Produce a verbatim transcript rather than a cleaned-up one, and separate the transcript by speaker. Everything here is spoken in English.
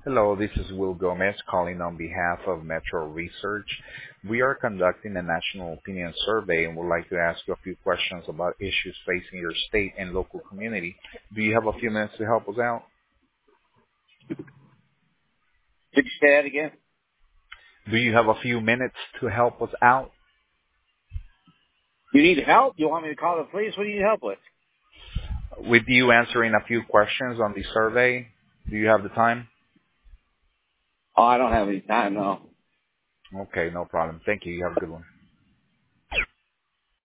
Speaker 1: Hello, this is Will Gomez calling on behalf of Metro Research. We are conducting a national opinion survey and would like to ask you a few questions about issues facing your state and local community. Do you have a few minutes to help us out?
Speaker 2: Did you say that again?
Speaker 1: Do you have a few minutes to help us out?
Speaker 2: You need help? You want me to call the police? What do you need help with?
Speaker 1: With you answering a few questions on the survey, do you have the time?
Speaker 2: Oh, I don't have any time, no.
Speaker 1: Okay, no problem. Thank you. You have a good one.